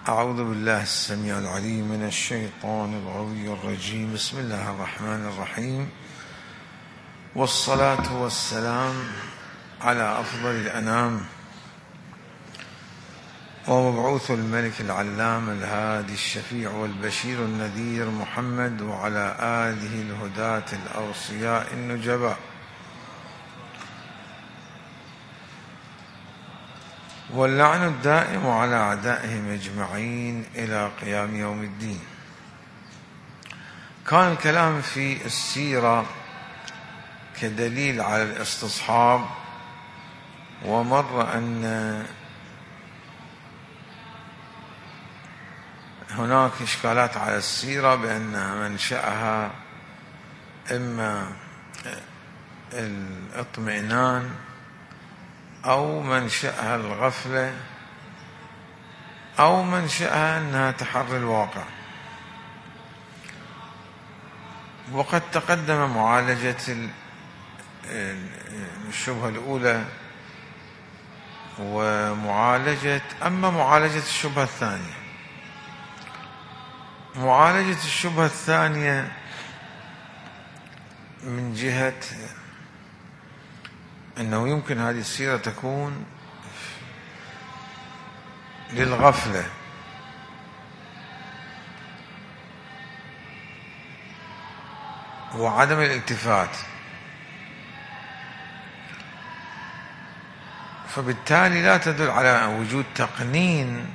أعوذ بالله السميع العليم من الشيطان الغوي الرجيم. بسم الله الرحمن الرحيم، والصلاة والسلام على أفضل الأنام ومبعوث الملك العلام الهادي الشفيع والبشير النذير محمد، وعلى آله الهداة الأوصياء النجباء، واللعن الدائم على أعدائهم أجمعين إلى قيام يوم الدين. كان الكلام في السيرة كدليل على الاستصحاب، ومر أن هناك إشكالات على السيرة بأنها منشأها إما الاطمئنان أو منشأها الغفلة أو منشأها أنها تحري الواقع. وقد تقدم معالجة الشبهة الأولى ومعالجة الشبهة الثانية. معالجة الشبهة الثانية من جهة أنه يمكن هذه السيرة تكون للغفلة، وعدم الالتفات، فبالتالي لا تدل على وجود تقنين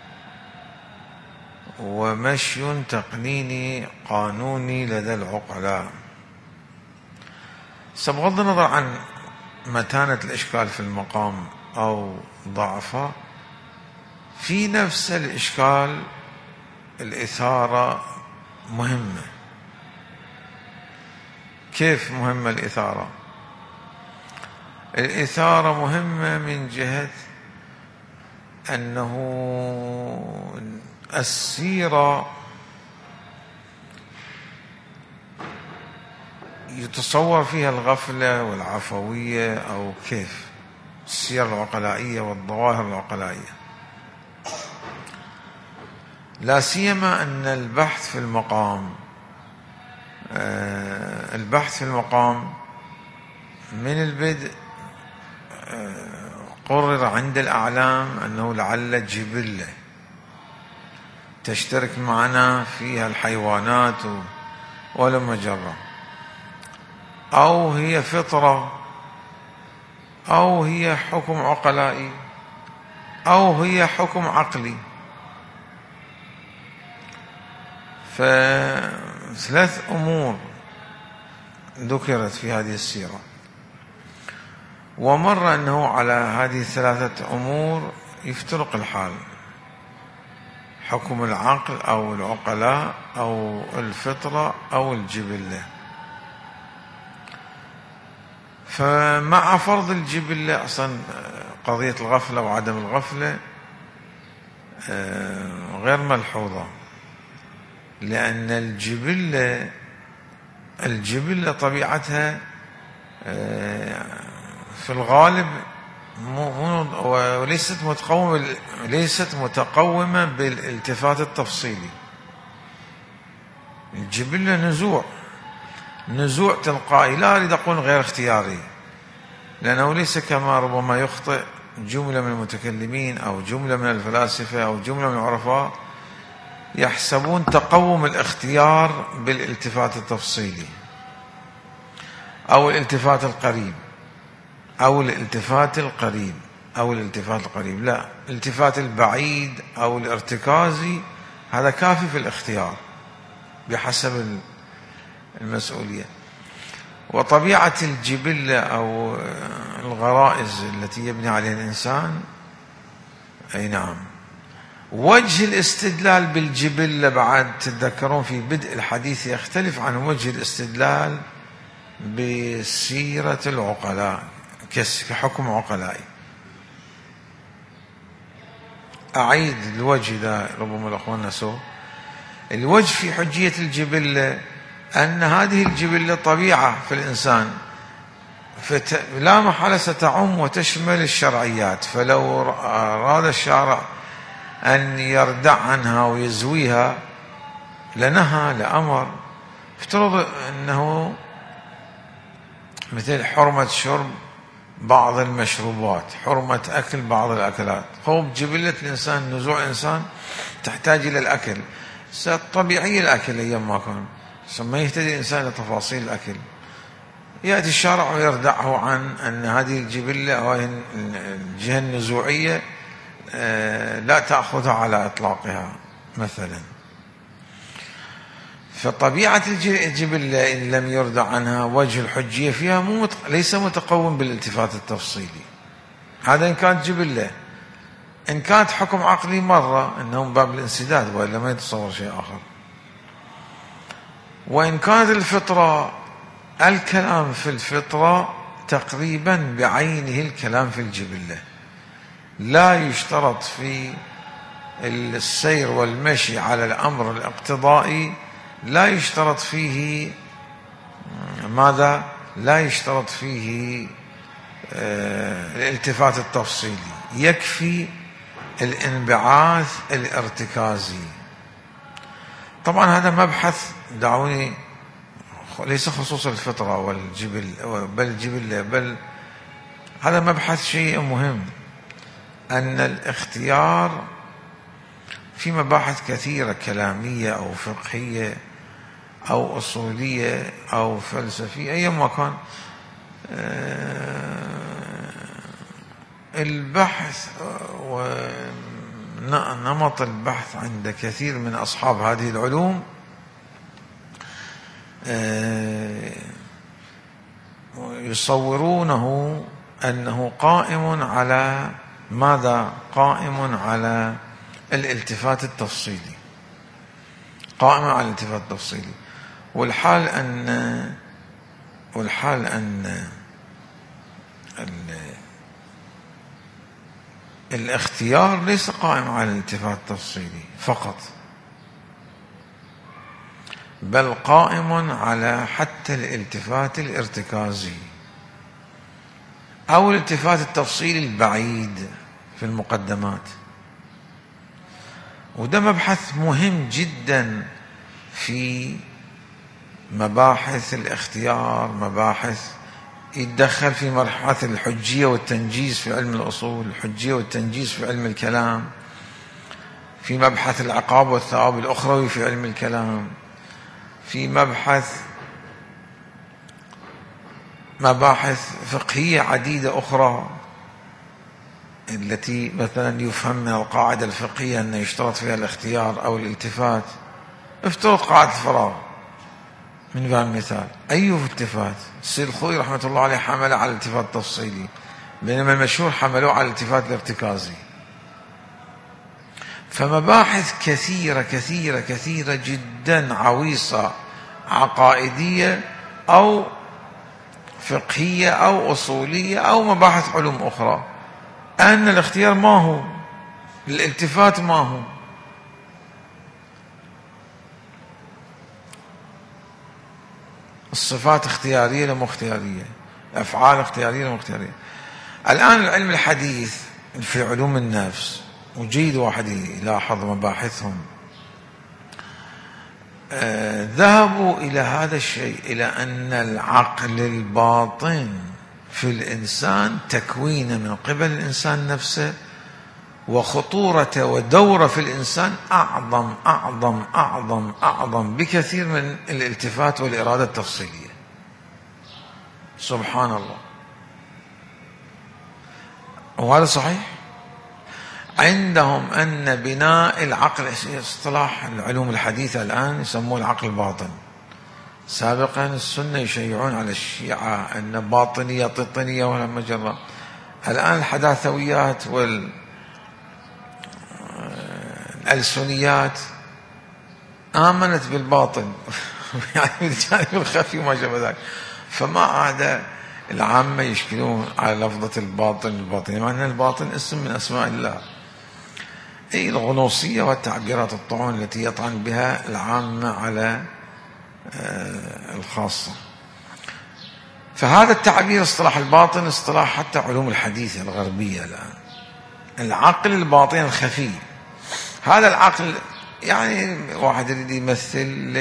ومشي تقنيني قانوني لدى العقلاء. بغض النظر عن متانة الإشكال في المقام أو ضعفه، في نفس الإشكال الإثارة مهمة. كيف مهمة الإثارة؟ الإثارة مهمة من جهة أنه السيرة يتصور فيها الغفلة والعفوية، أو كيف السير العقلائية والظواهر العقلائية، لا سيما أن البحث في المقام من البدء قرر عند الأعلام أنه لعل الجبلة تشترك معنا فيها الحيوانات ولا مجرة، أو هي فطرة، أو هي حكم عقلائي، أو هي حكم عقلي. فثلاث أمور ذكرت في هذه السيرة، ومر أنه على هذه الثلاثة أمور يفترق الحال: حكم العقل أو العقلاء أو الفطرة أو الجبلة. فمع فرض الجبلة أصلا قضية الغفلة وعدم الغفلة غير ملحوظة، لأن الجبلة طبيعتها في الغالب وليست متقومة بالالتفات التفصيلي. الجبلة نزوع تلقائي، لا أريد أقول غير اختياري، لأنه ليس كما ربما يخطئ جملة من المتكلمين أو جملة من الفلاسفة أو جملة من العرفاء، يحسبون تقوم الاختيار بالالتفات التفصيلي أو الالتفات القريب أو الالتفات القريب. لا، الالتفات البعيد أو الارتكازي هذا كافي في الاختيار بحسب المسؤولية. وطبيعة الجبلة أو الغرائز التي يبني عليها الإنسان، أي نعم، وجه الاستدلال بالجبلة بعد تتذكرون في بدء الحديث يختلف عن وجه الاستدلال بسيرة العقلاء كحكم عقلائي. أعيد الوجه إذا ربما الأخوان نسوه. الوجه في حجية الجبلة أن هذه الجبلة طبيعة في الإنسان، لا محالة ستعم وتشمل الشرعيات. فلو أراد الشارع أن يردع عنها ويزويها لنهى لأمر. افترض أنه مثل حرمة شرب بعض المشروبات، حرمة أكل بعض الأكلات. هو جبلة الإنسان، نزوع الإنسان تحتاج إلى الأكل، طبيعي الأكل أيام ما كان، ما يهتدي الإنسان لتفاصيل الأكل. يأتي الشرع ويردعه عن أن هذه الجبلة أو الجهة النزوعية لا تأخذها على إطلاقها مثلا. فطبيعة الجبلة إن لم يردع عنها وجه الحجية فيها ليس متقوم بالالتفات التفصيلي. هذا إن كانت جبلة. إن كانت حكم عقلي مرة أنه من باب الانسداد، وإلا ما يتصور شيء آخر. وإن كانت الفطرة، الكلام في الفطرة تقريبا بعينه الكلام في الجبلة. لا يشترط في السير والمشي على الأمر الاقتضائي، لا يشترط فيه ماذا؟ لا يشترط فيه الالتفات التفصيلي، يكفي الانبعاث الارتكازي. طبعا هذا مبحث، دعوني، ليس خصوص الفطرة والجبل بل الجبلة، بل هذا مبحث شيء مهم، أن الاختيار في مباحث كثيرة كلامية أو فقهية أو أصولية أو فلسفية أي مكان. البحث ونمط البحث عند كثير من أصحاب هذه العلوم يصورونه أنه قائم على ماذا؟ قائم على الالتفات التفصيلي، قائم على الالتفات التفصيلي. والحال أن الاختيار ليس قائم على الالتفات التفصيلي فقط، بل قائم على حتى الالتفات الارتكازي أو الالتفات التفصيلي البعيد في المقدمات. وده مبحث مهم جدا في مباحث الاختيار، مباحث يتدخل في مرحلة الحجية والتنجيز في علم الأصول، الحجية والتنجيز في علم الكلام، في مبحث العقاب والثواب الأخروي في علم الكلام، في مباحث فقهية عديدة أخرى التي مثلا يفهم من القاعدة الفقهية أن يشترط فيها الاختيار أو الالتفات. افترض قاعدة الفراغ من باب المثال، أي التفات؟ السيد الخوئي رحمة الله عليه حمل على الالتفات التفصيلي، بينما المشهور حملوه على الالتفات الارتكازي. فمباحث كثيرة كثيرة كثيرة جدا عويصة، عقائدية أو فقهية أو أصولية أو مباحث علوم أخرى، أن الاختيار ما هو، الالتفات ما هو. الصفات اختيارية لم اختيارية، أفعال اختيارية لم اختيارية. الآن العلم الحديث في علوم النفس، وجيد واحد يلاحظ مباحثهم، ذهبوا إلى هذا الشيء، إلى أن العقل الباطن في الإنسان تكوينه من قبل الإنسان نفسه، وخطورته ودوره في الإنسان أعظم أعظم أعظم أعظم بكثير من الالتفات والإرادة التفصيلية. سبحان الله. وهذا صحيح. عندهم أن بناء العقل، اصطلاح العلوم الحديثة الآن يسموه العقل الباطن. سابقا السنة يشيعون على الشيعة أن باطنية طيطنية ولا مجرة. الآن الحداثويات والألسنيات آمنت بالباطن يعني بالجانب الخفي وما شابه ذلك. فما عاد العامة يشكلون على لفظة الباطن الباطنية، مع أن الباطن اسم من أسماء الله. أي الغنوصية والتعبيرات الطعون التي يطعن بها العامة على الخاصة. فهذا التعبير اصطلاح الباطن اصطلاح حتى علوم الحديثة الغربية الآن. العقل الباطن الخفي هذا العقل يعني واحد يريد يمثل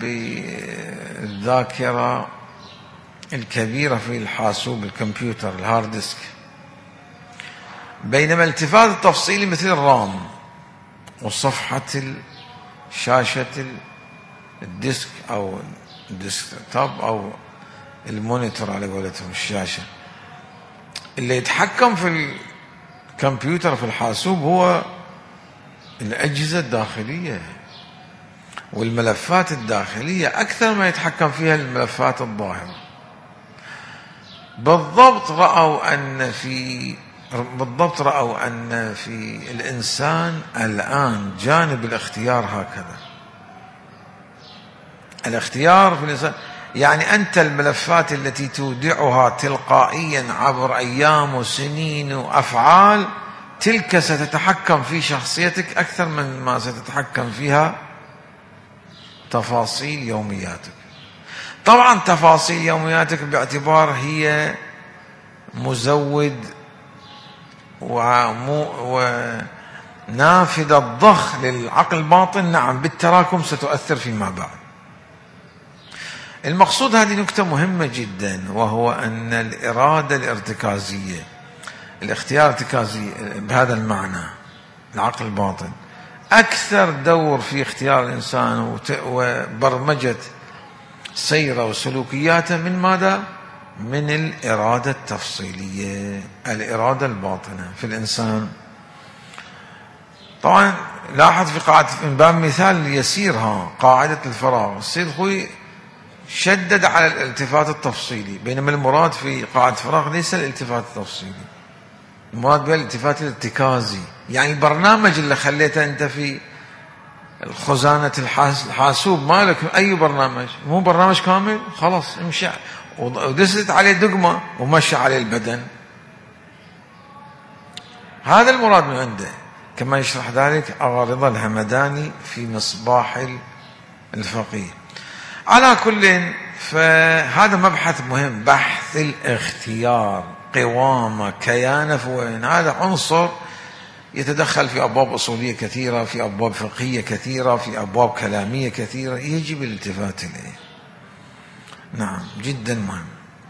بالذاكرة الكبيرة في الحاسوب الكمبيوتر الهارد ديسك، بينما الالتفات التفصيلي مثل الرام وصفحة شاشة الديسك أو الديسكتوب أو المونيتور على قولتهم الشاشة. اللي يتحكم في الكمبيوتر في الحاسوب هو الأجهزة الداخلية والملفات الداخلية أكثر ما يتحكم فيها الملفات الظاهرة. بالضبط رأوا أن في الإنسان الآن جانب الاختيار هكذا. الاختيار في الإنسان يعني أنت الملفات التي تودعها تلقائيا عبر أيام وسنين وأفعال، تلك ستتحكم في شخصيتك أكثر من ما ستتحكم فيها تفاصيل يومياتك. طبعا تفاصيل يومياتك باعتبار هي مزود ونافذة الضخ للعقل الباطن، نعم بالتراكم ستؤثر فيما بعد. المقصود هذه نكتة مهمة جدا، وهو أن الإرادة الارتكازية، الاختيار الارتكازي بهذا المعنى العقل الباطن، أكثر دور في اختيار الإنسان وبرمجة سيره وسلوكياته من ماذا؟ من الإرادة التفصيلية، الإرادة الباطنة في الإنسان. طبعا لاحظ في قاعدة، من باب مثال يسيرها قاعدة الفراغ، السيد الخوي شدد على الالتفات التفصيلي، بينما المراد في قاعدة الفراغ ليس الالتفات التفصيلي، المراد به الالتفات الارتكازي. يعني البرنامج اللي خليته أنت في خزانة الحاسوب مالك، أي برنامج، مو برنامج كامل، خلاص امشي ودست عليه دقمة ومشي عليه البدن، هذا المراد من عنده، كما يشرح ذلك أغارض الهمداني في مصباح الفقيه. على كل، فهذا مبحث مهم، بحث الاختيار، قوامة، كيانة، فوين هذا عنصر يتدخل في أبواب أصولية كثيرة، في أبواب فقهية كثيرة، في أبواب كلامية كثيرة، يجب الالتفات إليه. نعم جدا مهم.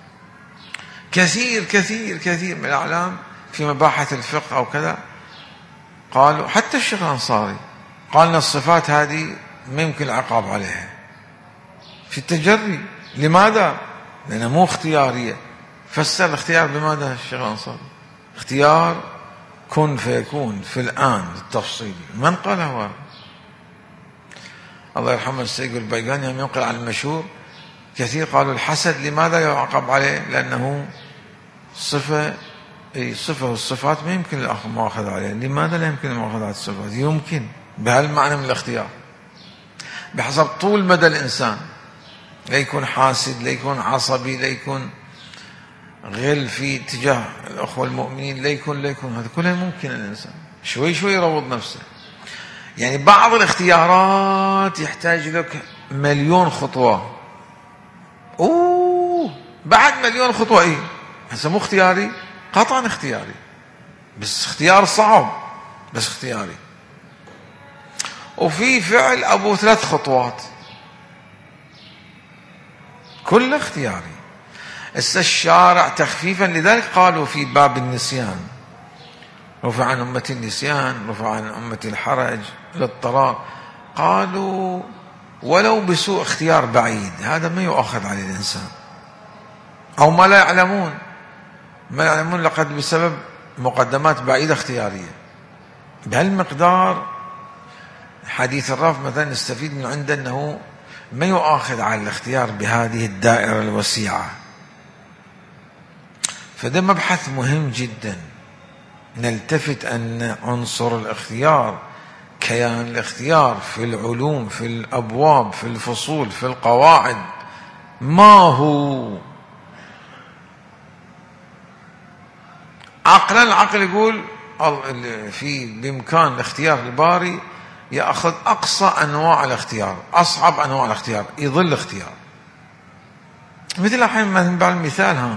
كثير كثير كثير من الأعلام في مباحث الفقه أو كذا قالوا، حتى الشيخ الأنصاري قال أن الصفات هذه ما يمكن العقاب عليها في التجري. لماذا؟ لأنها مو اختيارية. فسر الاختيار بماذا الشيخ الأنصاري؟ اختيار كن فيكون في الآن التفصيلي. من قال هو؟ الله يرحمه السيد البيقاني يوم ينقل عن المشهور، كثير قالوا الحسد لماذا يعاقب عليه؟ لأنه صفة، أي صفة والصفات ما يمكن المؤاخذة عليه. لماذا لا يمكن المؤاخذة على الصفات؟ يمكن بهالمعنى من الاختيار، بحسب طول مدى الإنسان، لا يكون حاسد، لا يكون عصبي، لا يكون غل في تجاه الأخوة المؤمنين، لا يكون هذا كله ممكن الإنسان شوي شوي يروض نفسه. يعني بعض الاختيارات يحتاج لك 1,000,000 خطوة، بعد 1,000,000 خطوة إيه؟ هسه مو اختياري؟ قطعا اختياري، بس اختيار صعب، بس اختياري. وفي فعل أبو 3 خطوات، كل اختياري. الشارع تخفيفا، لذلك قالوا في باب النسيان، رفع عن أمتي النسيان، رفع عن أمتي الحرج، الاضطرار، قالوا ولو بسوء اختيار بعيد، هذا ما يؤخذ عليه الإنسان، أو ما لا يعلمون لقد بسبب مقدمات بعيدة اختيارية بهالمقدار. حديث الرف مثلا نستفيد من عنده أنه ما يؤخذ على الاختيار بهذه الدائرة الوسيعة. فده مبحث مهم جدا، نلتفت أن عنصر الاختيار، كيان الاختيار في العلوم، في الأبواب، في الفصول، في القواعد، ما هو عقلا. العقل يقول بإمكان الاختيار الباري يأخذ أقصى أنواع الاختيار، أصعب أنواع الاختيار، يظل اختيار. مثل الحين مثلا المثال،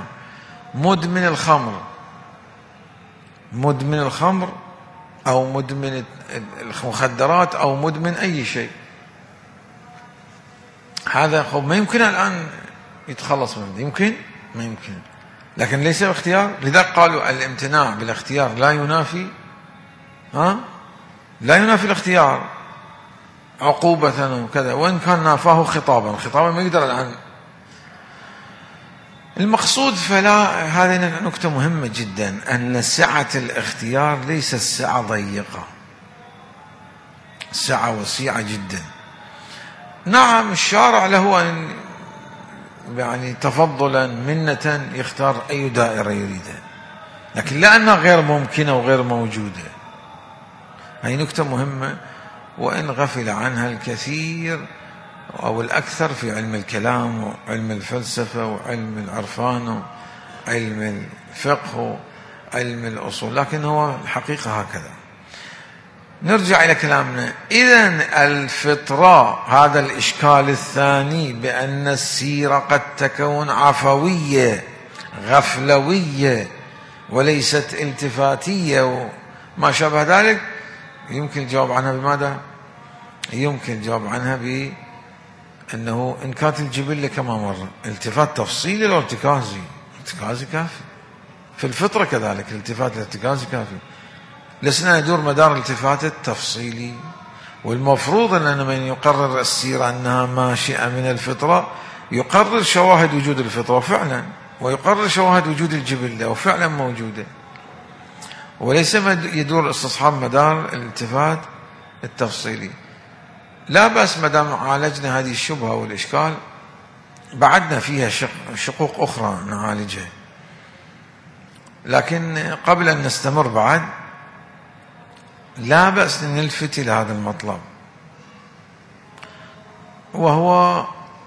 مدمن الخمر أو مدمن المخدرات أو مدمن أي شيء، هذا خب ما يمكن الآن يتخلص منه، يمكن ما يمكن، لكن ليس باختيار. لذلك قالوا الامتناع بالاختيار لا ينافي لا ينافي الاختيار عقوبة وكذا، وإن كان نافاه خطابا ما يقدر الآن. المقصود فلا، هذه نكتة مهمة جدا، أن سعة الاختيار ليست سعة ضيقة، سعة وسيعة جدا. نعم الشارع له أن يعني تفضلا منة يختار أي دائرة يريدها، لكن لأنها غير ممكنة وغير موجودة. هذه نكتة مهمة، وإن غفل عنها الكثير أو الأكثر في علم الكلام وعلم الفلسفة وعلم العرفان وعلم الفقه وعلم الأصول، لكن هو الحقيقة هكذا. نرجع إلى كلامنا. إذن الفطرة، هذا الإشكال الثاني بأن السيرة قد تكون عفوية غفلوية وليست التفاتية وما شابه ذلك، يمكن الجواب عنها بماذا؟ يمكن الجواب عنها بأنه إن كانت الجبلة كما مر التفات تفصيلي لو ارتكازي كافي. في الفطرة كذلك الالتفات الارتكازي كافي، لسنا يدور مدار الالتفات التفصيلي. والمفروض أن من يقرر السيرة أنها ماشئة من الفطرة يقرر شواهد وجود الفطرة فعلا، ويقرر شواهد وجود الجبلة وفعلا موجودة، وليس يدور استصحاب مدار الالتفات التفصيلي. لا بأس ما دام عالجنا هذه الشبهة والإشكال، بعدنا فيها شقوق أخرى نعالجها، لكن قبل أن نستمر بعد لا بأس أن نلفت إلى هذا المطلب، وهو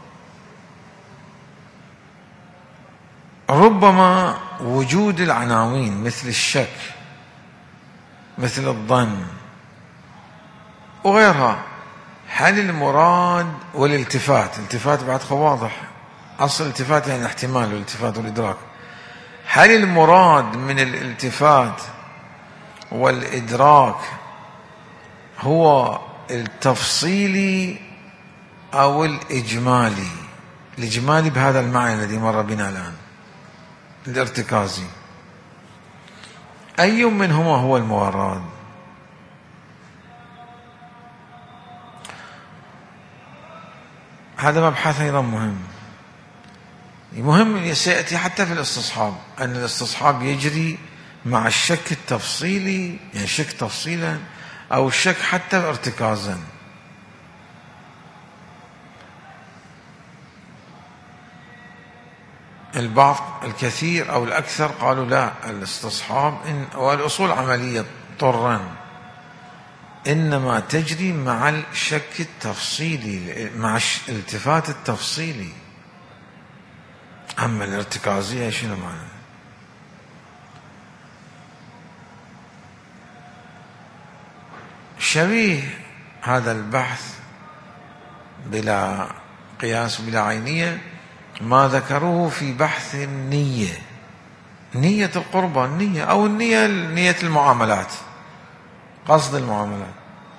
ربما وجود العناوين مثل الشك مثل الظن وغيرها. هل المراد والالتفات بعد واضح، أصل الالتفات يعني احتمال والالتفات والإدراك. هل المراد من الالتفات والإدراك هو التفصيلي أو الإجمالي؟ الإجمالي بهذا المعنى الذي مر بنا الآن، الارتكازي، أي منهما هو المراد؟ هذا مبحث أيضا مهم سيأتي حتى في الاستصحاب، أن الاستصحاب يجري مع الشك التفصيلي، يعني شك تفصيلا أو الشك حتى ارتكازا. البعض الكثير أو الأكثر قالوا لا، الاستصحاب والأصول عملية طرا إنما تجري مع الشك التفصيلي، مع الالتفات التفصيلي. أما الارتكازية شنو معنى؟ شبيه هذا البحث بلا قياس بلا عينية ما ذكروه في بحث النية، نية القربة، النية أو نية المعاملات، قصد المعاملات.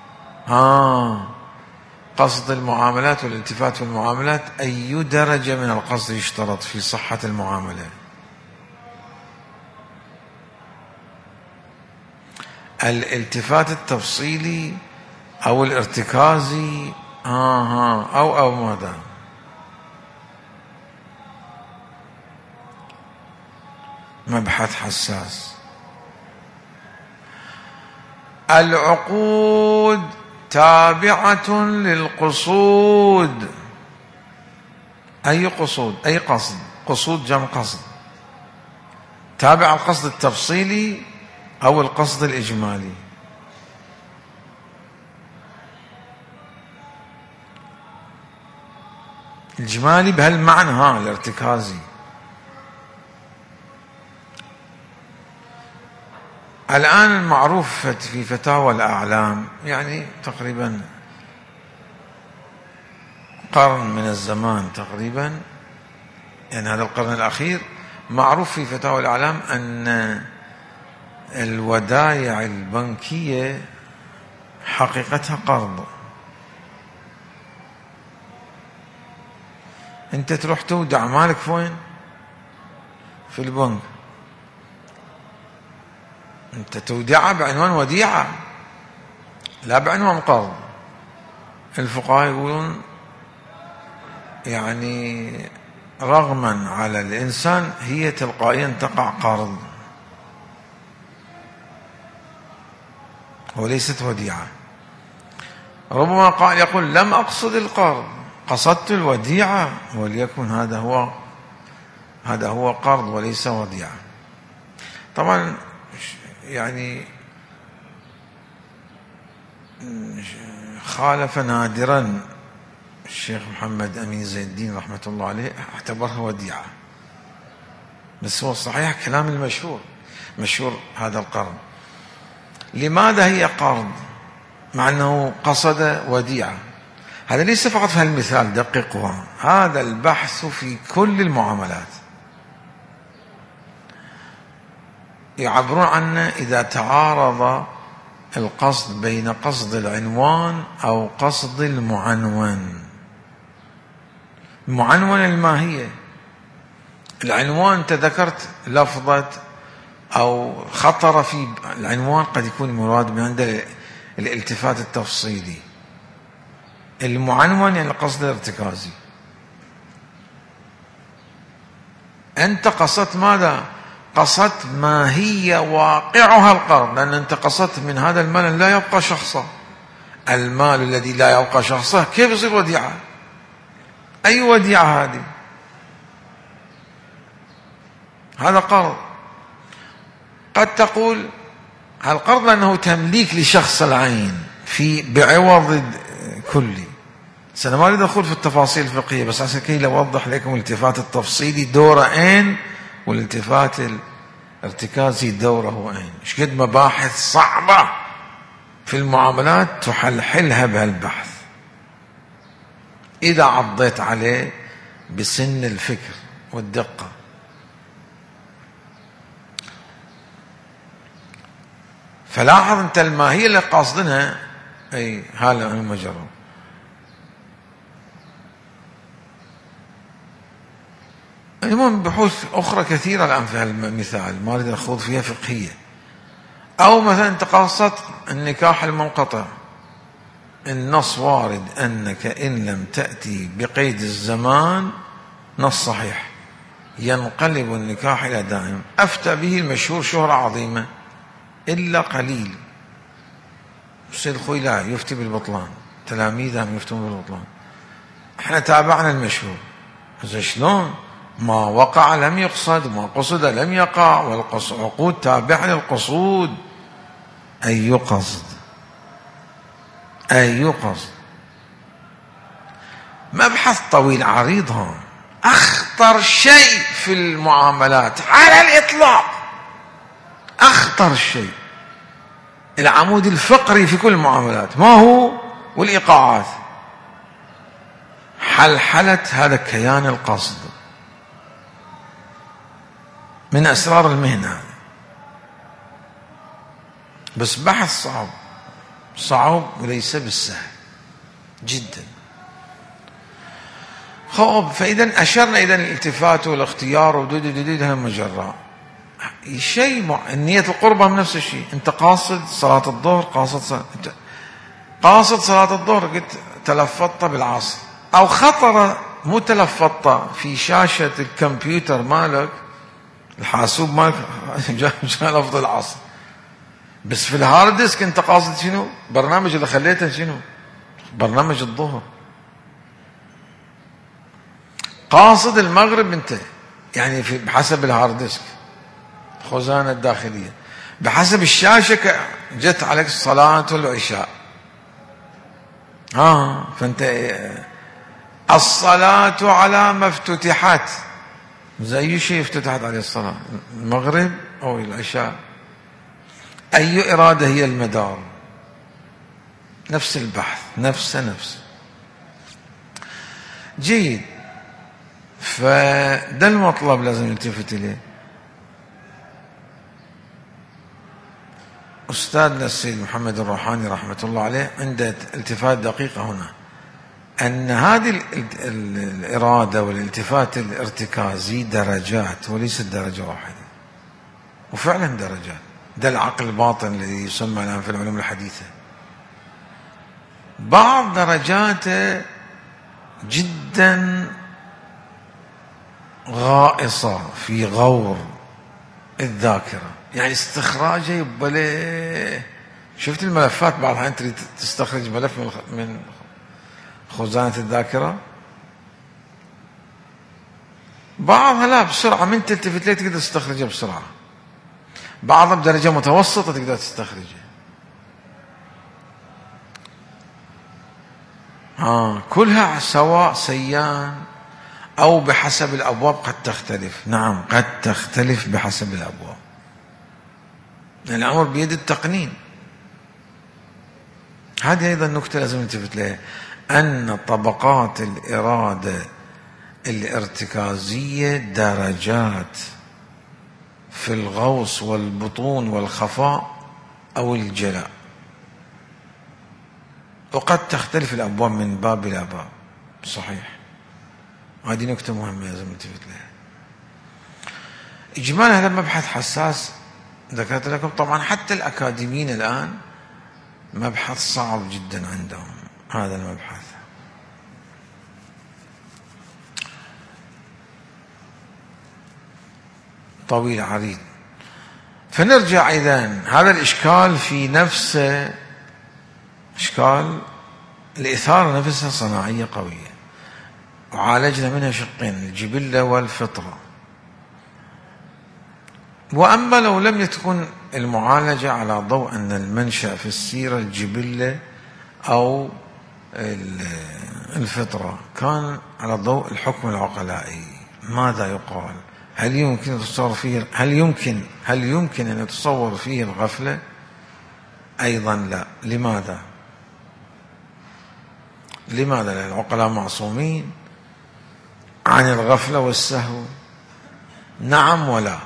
قصد المعاملات والالتفات في المعاملات، أي درجة من القصد يشترط في صحة المعاملة؟ الالتفات التفصيلي أو الارتكازي أو ماذا؟ مبحث حساس. العقود تابعة للقصود. أي قصود؟ أي قصد؟ قصود جمع قصد، تابع القصد التفصيلي أو القصد الإجمالي. الإجمالي بهالمعنى الارتكازي. الآن المعروف في فتاوى الأعلام، يعني تقريبا قرن من الزمان تقريبا، يعني هذا القرن الأخير، معروف في فتاوى الأعلام أن الودائع البنكية حقيقتها قرض. انت تروح تودع مالك فين؟ في البنك. انت تودعها بعنوان وديعة لا بعنوان قرض. الفقهاء يقولون يعني رغما على الإنسان هي تلقائيا تقع قرض وليست وديعة. ربما قال يقول لم أقصد القرض، قصدت الوديعة، وليكن هذا هو قرض وليس وديعة. طبعا يعني خالف نادرا الشيخ محمد أمين زين الدين رحمة الله عليه، اعتبرها وديعة، بس هو الصحيح كلام المشهور، مشهور هذا القرض. لماذا هي قرض مع أنه قصد وديعة؟ هذا ليس فقط في هالمثال، دققوا، هذا البحث في كل المعاملات. يعبرون عنه إذا تعارض القصد بين قصد العنوان أو قصد المعنون. المعنون الماهية، العنوان تذكرت لفظة أو خطر في العنوان قد يكون المراد من عند الالتفات التفصيلي. المعنون يعني القصد الارتكازي. أنت قصدت ماذا؟ قصدت ما هي واقعها القرض، لأن أنت قصدت من هذا المال لا يبقى شخصا. المال الذي لا يبقى شخصه كيف يصير وديعة؟ أي وديعة هذه؟ هذا قرض. قد تقول القرض لأنه تمليك لشخص العين بعوض كلي. أنا ما أريد أدخل في التفاصيل الفقهية، بس عشان كي أوضح لكم الالتفات التفصيلي دوره أين والالتفات الارتكازي دوره أين. إيش قد مباحث صعبة في المعاملات تحلحلها بهالبحث إذا عضيت عليه بسن الفكر والدقة. فلاحظ أنت الماهية اللي قاصدنها أي هذا المجرد. المهم بحوث أخرى كثيرة الآن في هالمثال ما أريد أخوض فيها فقهية. أو مثلا أنت قاصدت النكاح المنقطع، النص وارد أنك إن لم تأتي بقيد الزمان، نص صحيح، ينقلب النكاح إلى دائم. أفتى به المشهور شهرة عظيمة إلا قليل. السيد الخويلائي يفتي بالبطلان، تلاميذهم يفتون بالبطلان. احنا تابعنا المشهور. إذا شلون؟ ما وقع لم يقصد وما قصد لم يقع، والعقود تابعة للقصود. أي قصد؟ أي قصد؟ مبحث طويل عريض. هون أخطر شيء في المعاملات على الإطلاق، أخطر شيء العمود الفقري في كل المعاملات ما هو؟ والإيقاعات. حلحلة هذا كيان القصد من أسرار المهنة. بس بحث صعب وليس بالسهل جدا. فإذا أشرنا إذا الالتفات والاختيار ودود هالمجرة شيء. النية القربة من نفس الشيء. أنت قاصد صلاة الظهر، قاصد صلاة الظهر، قلت تلفظت بالعصر، أو خطر مو تلفظت في شاشة الكمبيوتر مالك الحاسوب مالك جاء لفظ العصر، بس في الهارد ديسك أنت قاصد شنو؟ برنامج اللي خليته شنو؟ برنامج الظهر. قاصد المغرب أنت يعني بحسب الهارد ديسك خزانة الداخلية، بحسب الشاشة جت عليك صلاة العشاء. فأنت الصلاة على ما افتتحت، زي شيء افتتحت عليه الصلاة، المغرب أو العشاء. أي إرادة هي المدار؟ نفس البحث، نفس جيد. فده المطلب لازم نلتفت إليه. أستاذنا السيد محمد الروحاني رحمة الله عليه عنده التفات دقيقة هنا، أن هذه الإرادة والالتفات الارتكازي درجات وليست درجة واحدة، وفعلا درجات. ده العقل الباطن الذي يسمى الآن في العلوم الحديثة، بعض درجاته جدا غائصة في غور الذاكرة، يعني استخراجه يبقى شفت الملفات بعضها أنت تستخرج ملف من خزانة الذاكرة، بعضها لا بسرعة من تلتفت ليه تقدر تستخرجه بسرعة، بعضها بدرجة متوسطة تقدر تستخرجه. كلها سواء سيان أو بحسب الأبواب قد تختلف. نعم قد تختلف بحسب الأبواب، لأن الأمر بيد التقنين. هذه أيضا نكتة لازم نلتفت لها، أن طبقات الإرادة الارتكازية درجات في الغوص والبطون والخفاء أو الجلاء، وقد تختلف الأبواب من باب إلى باب. صحيح، هذه نكتة مهمة لازم نلتفت لها. إجمالا هذا مبحث حساس ذكرت لكم، طبعا حتى الأكاديميين الآن مبحث صعب جدا عندهم هذا المبحث. طويل عريض. فنرجع إذن، هذا الإشكال في نفسه إشكال الإثارة نفسها صناعية قوية، وعالجنا منها شقين، الجبلة والفطرة. وأما لو لم تكن المعالجة على ضوء أن المنشأ في السيرة الجبلة أو الفطرة، كان على ضوء الحكم العقلائي، ماذا يقال؟ هل يمكن أن يتصور فيه الغفلة؟ أيضا لا. لماذا؟ لأن العقلاء معصومين عن الغفلة والسهو. نعم ولا.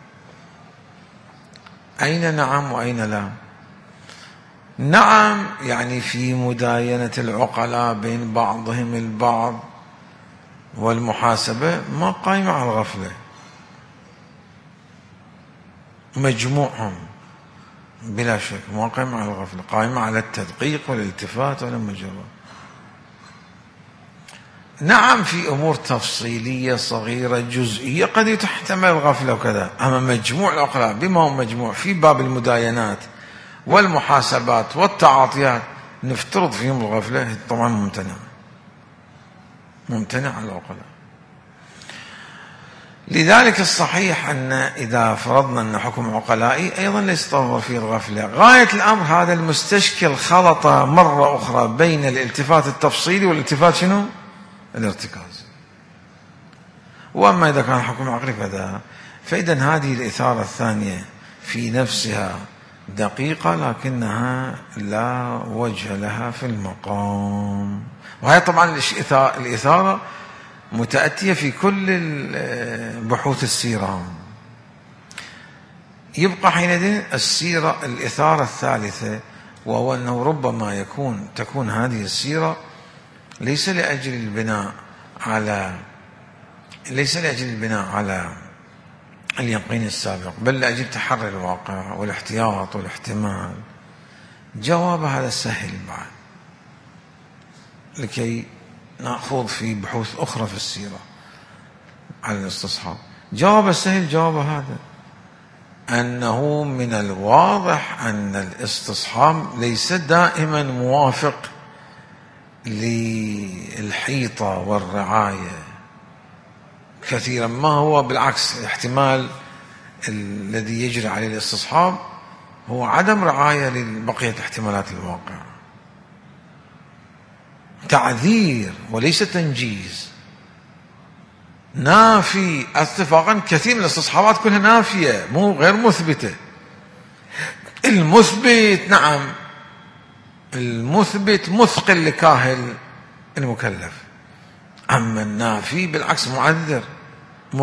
أين نعم وأين لا؟ نعم يعني في مداينة العقلاء بين بعضهم البعض والمحاسبة ما قائمة على الغفلة، مجموعهم بلا شك ما قائمة على الغفلة، قائمة على التدقيق والالتفات والمجرد. نعم في أمور تفصيلية صغيرة جزئية قد تحتمل الغفلة وكذا، أما مجموع العقلاء بما هو مجموع في باب المداينات والمحاسبات والتعاطيات نفترض فيهم الغفلة، طبعا ممتنع على العقلاء. لذلك الصحيح أن إذا فرضنا أن حكم عقلائي أيضا ليس تظهر فيه الغفلة. غاية الأمر هذا المستشكل خلط مرة أخرى بين الالتفات التفصيلي والالتفات شنو؟ الارتكاز. وأما إذا كان حكم عقلي فإذا هذه الإثارة الثانية في نفسها دقيقة لكنها لا وجه لها في المقام. وهي طبعا الإثارة متأتية في كل بحوث السيرة. يبقى حينئذ السيرة الإثارة الثالثة، وهو أنه ربما تكون هذه السيرة ليس لأجل البناء على اليقين السابق، بل لأجل تحري الواقع والاحتياط والاحتمال. جواب هذا سهل بعد لكي نأخذ في بحوث أخرى في السيرة على الاستصحاب. جواب السهل جواب هذا، أنه من الواضح أن الاستصحاب ليس دائما موافق للحيطة والرعاية، كثيرا ما هو بالعكس. الاحتمال الذي يجري عليه الاستصحاب هو عدم رعاية لبقية احتمالات الواقع، تعذير وليس تنجيز، نافي اتفاقا. كثير من الاستصحابات كلها نافية مو غير مثبتة. المثبت نعم، المثبت مثقل لكاهل المكلف، أما النافي بالعكس معذر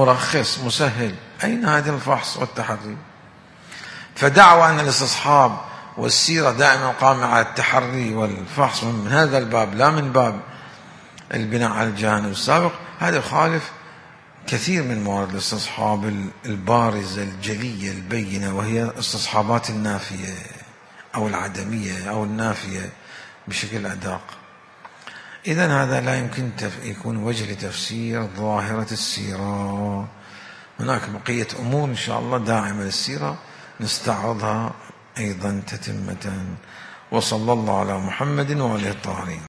مرخص مسهل. أين هذا الفحص والتحري؟ فدعوى أن الاستصحاب والسيرة دائما قائمة على التحري والفحص من هذا الباب لا من باب البناء على الجانب السابق، هذا يخالف كثير من موارد الاستصحاب البارزة الجلية البينة، وهي استصحابات النافية أو العدمية أو النافية بشكل أدق. إذن هذا لا يمكن يكون وجه لتفسير ظاهرة السيرة. هناك بقية أمور إن شاء الله داعمة للسيرة نستعرضها أيضا تتمة. وصلى الله على محمد وآله الطاهرين.